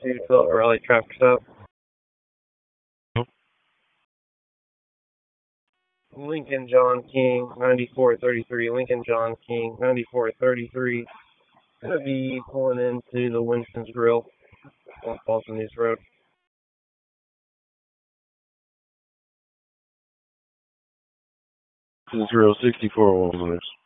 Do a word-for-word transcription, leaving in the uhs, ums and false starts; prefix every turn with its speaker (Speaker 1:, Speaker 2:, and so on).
Speaker 1: two twelve Raleigh traffic stop. Lincoln John King, ninety-four thirty-three. Lincoln John King, ninety-four thirty-three. Gonna be pulling into the Winston's Grill on Paulson News Road.
Speaker 2: This is Grill sixty-four one minutes.